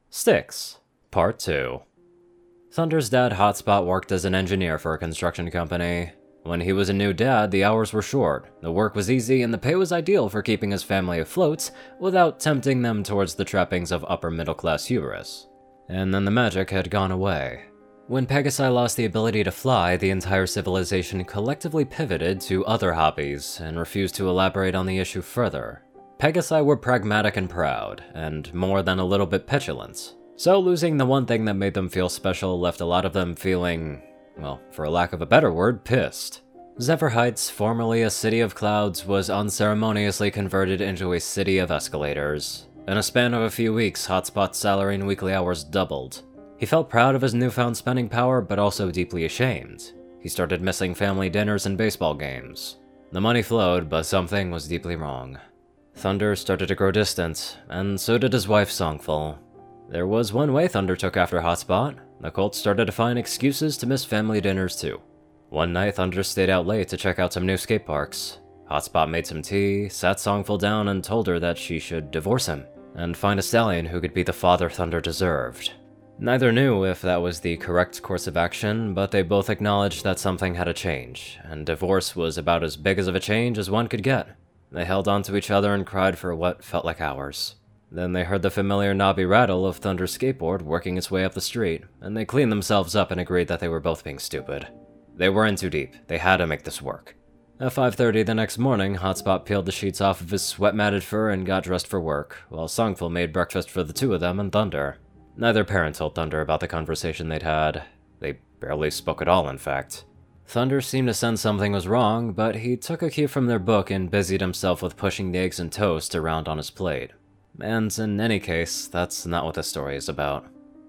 Sticks, Part 2. Thunder's dad, Hotspot, worked as an engineer for a construction company. When he was a new dad, the hours were short, the work was easy, and the pay was ideal for keeping his family afloat without tempting them towards the trappings of upper-middle-class hubris. And then the magic had gone away. When Pegasi lost the ability to fly, the entire civilization collectively pivoted to other hobbies and refused to elaborate on the issue further. Pegasi were pragmatic and proud, and more than a little bit petulant. So losing the one thing that made them feel special left a lot of them feeling, well, for lack of a better word, pissed. Zephyr Heights, formerly a city of clouds, was unceremoniously converted into a city of escalators. In a span of a few weeks, Hotspot's salary and weekly hours doubled. He felt proud of his newfound spending power, but also deeply ashamed. He started missing family dinners and baseball games. The money flowed, but something was deeply wrong. Thunder started to grow distant, and so did his wife Songful. There was one way Thunder took after Hotspot. The Colt started to find excuses to miss family dinners too. One night, Thunder stayed out late to check out some new skate parks. Hotspot made some tea, sat Songful down, and told her that she should divorce him, and find a stallion who could be the father Thunder deserved. Neither knew if that was the correct course of action, but they both acknowledged that something had to change, and divorce was about as big of a change as one could get. They held onto each other and cried for what felt like hours. Then they heard the familiar knobby rattle of Thunder's skateboard working its way up the street, and they cleaned themselves up and agreed that they were both being stupid. They were in too deep. They had to make this work. At 5:30 the next morning, Hotspot peeled the sheets off of his sweat-matted fur and got dressed for work, while Songful made breakfast for the two of them and Thunder. Neither parent told Thunder about the conversation they'd had. They barely spoke at all, in fact. Thunder seemed to sense something was wrong, but he took a cue from their book and busied himself with pushing the eggs and toast around on his plate. And in any case, that's not what this story is about.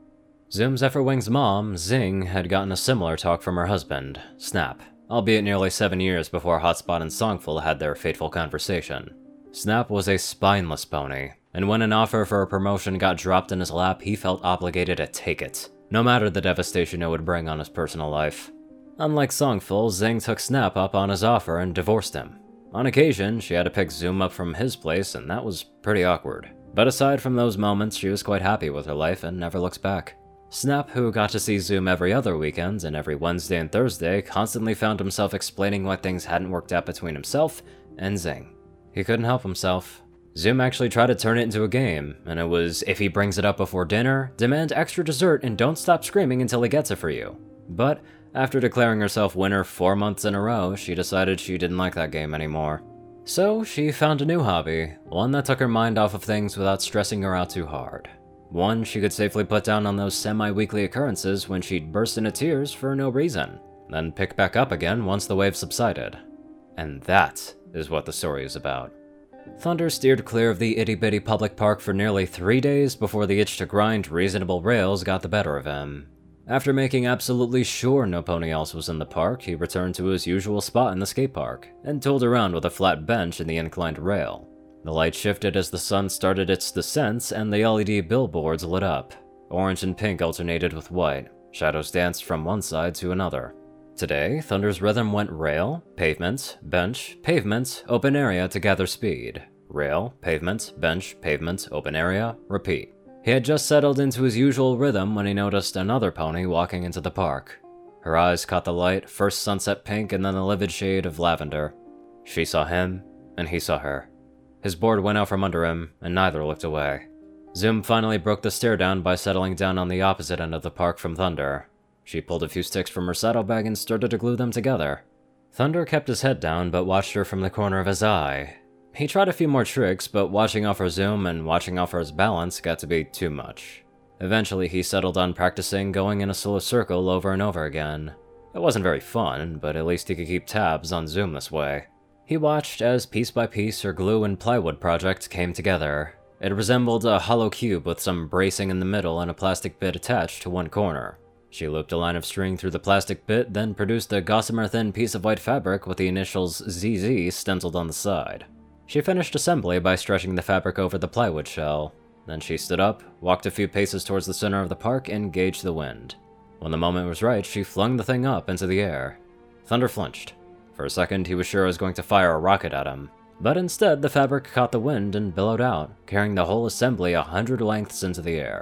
Zoom Zephyrwing's mom, Zing, had gotten a similar talk from her husband, Snap, albeit nearly 7 years before Hotspot and Songful had their fateful conversation. Snap was a spineless pony, and when an offer for a promotion got dropped in his lap, he felt obligated to take it, no matter the devastation it would bring on his personal life. Unlike Songful, Zing took Snap up on his offer and divorced him. On occasion, she had to pick Zoom up from his place, and that was pretty awkward. But aside from those moments, she was quite happy with her life and never looked back. Snap, who got to see Zoom every other weekend and every Wednesday and Thursday, constantly found himself explaining why things hadn't worked out between himself and Zing. He couldn't help himself. Zoom actually tried to turn it into a game, and it was, if he brings it up before dinner, demand extra dessert and don't stop screaming until he gets it for you. But after declaring herself winner 4 months in a row, she decided she didn't like that game anymore. So she found a new hobby, one that took her mind off of things without stressing her out too hard. One she could safely put down on those semi-weekly occurrences when she'd burst into tears for no reason, then pick back up again once the wave subsided. And that is what the story is about. Thunder steered clear of the itty-bitty public park for nearly 3 days before the itch to grind reasonable rails got the better of him. After making absolutely sure no pony else was in the park, he returned to his usual spot in the skate park, and tooled around with a flat bench in the inclined rail. The light shifted as the sun started its descent, and the LED billboards lit up. Orange and pink alternated with white. Shadows danced from one side to another. Today, Thunder's rhythm went rail, pavement, bench, pavement, open area to gather speed. Rail, pavement, bench, pavement, open area, repeat. He had just settled into his usual rhythm when he noticed another pony walking into the park. Her eyes caught the light, first sunset pink and then a livid shade of lavender. She saw him, and he saw her. His board went out from under him, and neither looked away. Zoom finally broke the stare down by settling down on the opposite end of the park from Thunder. She pulled a few sticks from her saddlebag and started to glue them together. Thunder kept his head down but watched her from the corner of his eye. He tried a few more tricks, but watching off her Zoom and watching off her his balance got to be too much. Eventually, he settled on practicing going in a slow circle over and over again. It wasn't very fun, but at least he could keep tabs on Zoom this way. He watched as piece by piece her glue and plywood project came together. It resembled a hollow cube with some bracing in the middle and a plastic bit attached to one corner. She looped a line of string through the plastic bit, then produced a gossamer thin piece of white fabric with the initials ZZ stenciled on the side. She finished assembly by stretching the fabric over the plywood shell. Then she stood up, walked a few paces towards the center of the park, and gauged the wind. When the moment was right, she flung the thing up into the air. Thunder flinched. For a second, he was sure I was going to fire a rocket at him. But instead, the fabric caught the wind and billowed out, carrying the whole assembly 100 lengths into the air.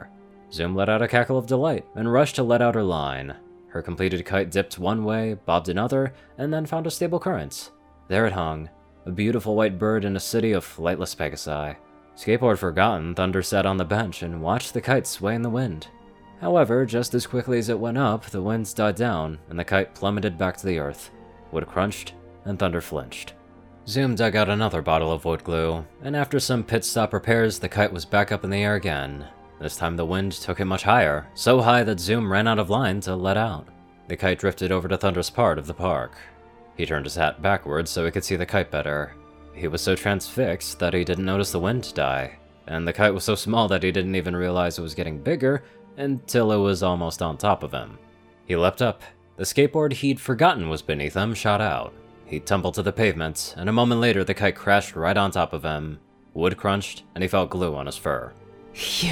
Zoom let out a cackle of delight and rushed to let out her line. Her completed kite dipped one way, bobbed another, and then found a stable current. There it hung, a beautiful white bird in a city of flightless Pegasi. Skateboard forgotten, Thunder sat on the bench and watched the kite sway in the wind. However, just as quickly as it went up, the winds died down, and the kite plummeted back to the earth. Wood crunched, and Thunder flinched. Zoom dug out another bottle of wood glue, and after some pit stop repairs, the kite was back up in the air again. This time the wind took it much higher, so high that Zoom ran out of line to let out. The kite drifted over to Thunder's part of the park. He turned his hat backwards so he could see the kite better. He was so transfixed that he didn't notice the wind die, and the kite was so small that he didn't even realize it was getting bigger until it was almost on top of him. He leapt up. The skateboard he'd forgotten was beneath him shot out. He tumbled to the pavement, and a moment later the kite crashed right on top of him. Wood crunched, and he felt glue on his fur. You...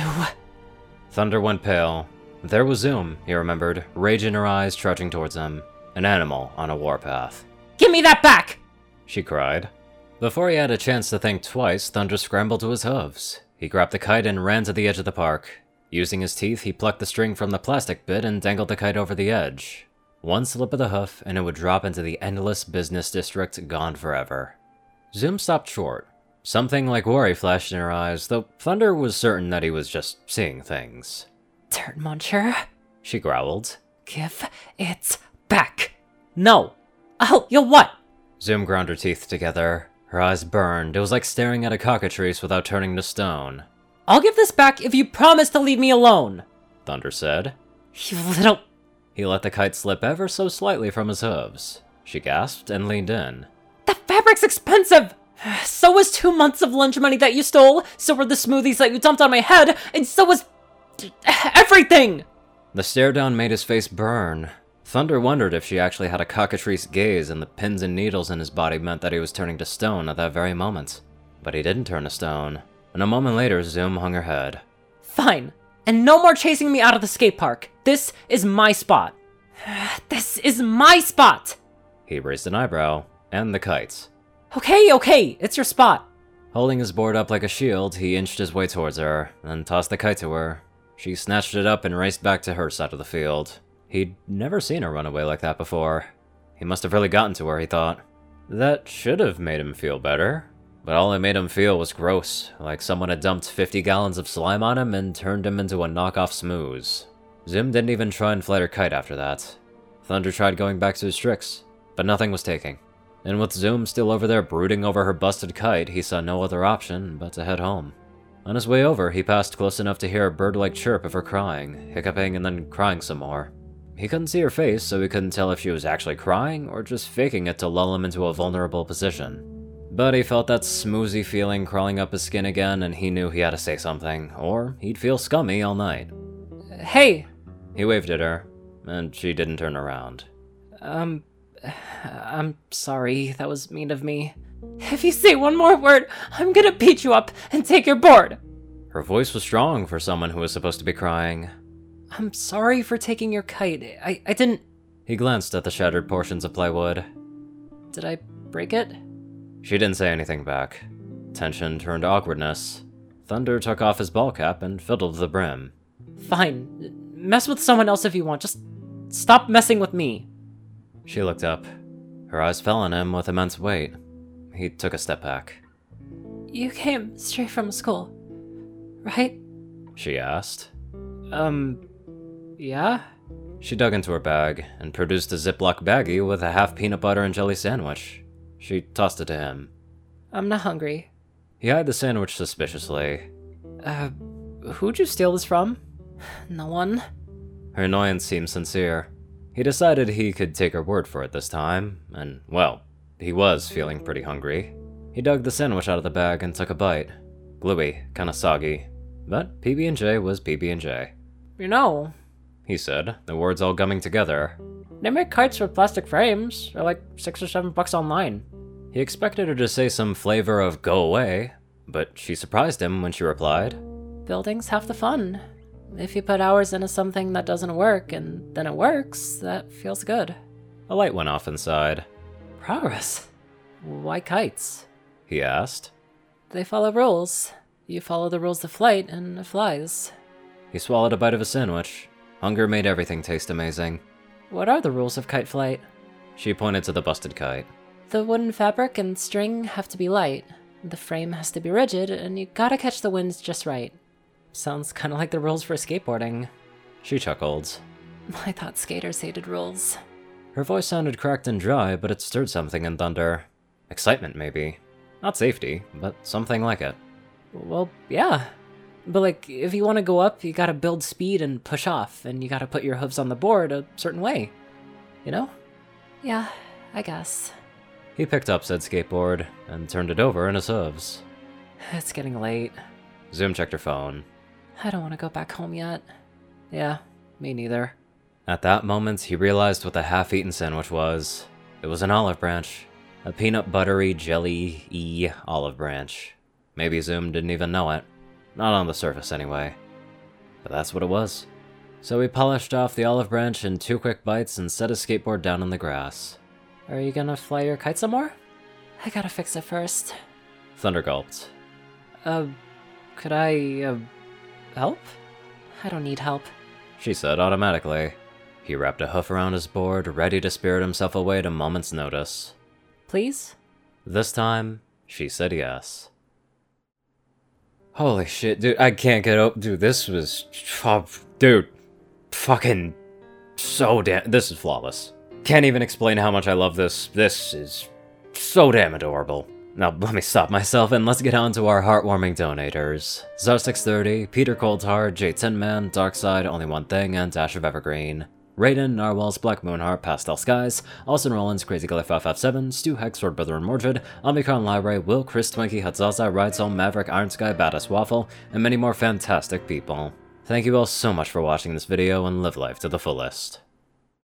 Thunder went pale. There was Zoom, he remembered, rage in her eyes, trudging towards him. An animal on a warpath. Give me that back! She cried. Before he had a chance to think twice, Thunder scrambled to his hooves. He grabbed the kite and ran to the edge of the park. Using his teeth, he plucked the string from the plastic bit and dangled the kite over the edge. One slip of the hoof, and it would drop into the endless business district, gone forever. Zoom stopped short. Something like worry flashed in her eyes, though Thunder was certain that he was just seeing things. Dirt muncher, She growled. give it back. No. Oh, you what? Zoom ground her teeth together. Her eyes burned. It was like staring at a cockatrice without turning to stone. I'll give this back if you promise to leave me alone. Thunder said. You little... He let the kite slip ever so slightly from his hooves. She gasped and leaned in. The fabric's expensive! So was 2 months of lunch money that you stole, so were the smoothies that you dumped on my head, and so was... everything! The stare down made his face burn. Thunder wondered if she actually had a cockatrice gaze and the pins and needles in his body meant that he was turning to stone at that very moment. But he didn't turn to stone, and a moment later Zoom hung her head. Fine. And no more chasing me out of the skate park. This is my spot. This is my spot! He raised an eyebrow, and the kites. Okay, it's your spot. Holding his board up like a shield, he inched his way towards her, then tossed the kite to her. She snatched it up and raced back to her side of the field. He'd never seen her run away like that before. He must have really gotten to her, he thought. That should have made him feel better. But all it made him feel was gross, like someone had dumped 50 gallons of slime on him and turned him into a knockoff Smooze. Zoom didn't even try and flight her kite after that. Thunder tried going back to his tricks, but nothing was taking. And with Zoom still over there brooding over her busted kite, he saw no other option but to head home. On his way over, he passed close enough to hear a bird-like chirp of her crying, hiccuping and then crying some more. He couldn't see her face, so he couldn't tell if she was actually crying or just faking it to lull him into a vulnerable position. But he felt that smoozy feeling crawling up his skin again, and he knew he had to say something, or he'd feel scummy all night. Hey! He waved at her, and she didn't turn around. I'm sorry, that was mean of me. If you say one more word, I'm gonna beat you up and take your board! Her voice was strong for someone who was supposed to be crying. I'm sorry for taking your kite. I didn't... He glanced at the shattered portions of plywood. Did I break it? She didn't say anything back. Tension turned to awkwardness. Thunder took off his ball cap and fiddled the brim. Fine. Mess with someone else if you want. Just stop messing with me. She looked up. Her eyes fell on him with immense weight. He took a step back. You came straight from school, right? She asked. Yeah? She dug into her bag and produced a Ziploc baggie with a half peanut butter and jelly sandwich. She tossed it to him. I'm not hungry. He eyed the sandwich suspiciously. Who'd you steal this from? No one. Her annoyance seemed sincere. He decided he could take her word for it this time, and, well, he was feeling pretty hungry. He dug the sandwich out of the bag and took a bite. Gluey, kinda soggy. But PB&J was PB&J. You know, He said, the words all gumming together. they make kites with plastic frames. They're like $6 or $7 online. He expected her to say some flavor of go away, but she surprised him when she replied. Building's half the fun. If you put hours into something that doesn't work, and then it works, that feels good. A light went off inside. Progress? Why kites? He asked. They follow rules. You follow the rules of flight, and it flies. He swallowed a bite of a sandwich. Hunger made everything taste amazing. What are the rules of kite flight? She pointed to the busted kite. The wooden fabric and string have to be light. The frame has to be rigid, and you gotta catch the wind just right. Sounds kinda like the rules for skateboarding. She chuckled. I thought skaters hated rules. Her voice sounded cracked and dry, but it stirred something in Thunder. Excitement, maybe. Not safety, but something like it. Well, yeah. But like, if you want to go up, you gotta build speed and push off, and you gotta put your hooves on the board a certain way. You know? Yeah, I guess. He picked up said skateboard and turned it over in his hooves. It's getting late. Zoom checked her phone. I don't want to go back home yet. Yeah, me neither. At that moment, he realized what the half-eaten sandwich was. It was an olive branch. A peanut buttery jelly-y olive branch. Maybe Zoom didn't even know it. Not on the surface, anyway. But that's what it was. So he polished off the olive branch in 2 quick bites and set his skateboard down in the grass. Are you gonna fly your kite some more? I gotta fix it first. Thunder gulped. Could I, help? I don't need help. She said automatically. He wrapped a hoof around his board, ready to spirit himself away at a moment's notice. Please? This time, she said yes. Holy shit, dude, I can't get up. Dude, this was... dude, fucking so damn... This is flawless. Can't even explain how much I love this. This is so damn adorable. Now, let me stop myself and let's get on to our heartwarming donators. Zar630, Peter Coldheart, J Tinman, Darkside, Only One Thing, and Dash of Evergreen. Raiden, Narwhals, Black Moonheart, Pastel Skies, Austin Rollins, Crazy Glyph 557, Stu Hex, Sword Brother and Mordred, Omicron Library, Will, Chris, Twinkie, Hatzaza, Rides Home, Maverick, Iron Sky, Badass Waffle, and many more fantastic people. Thank you all so much for watching this video and live life to the fullest.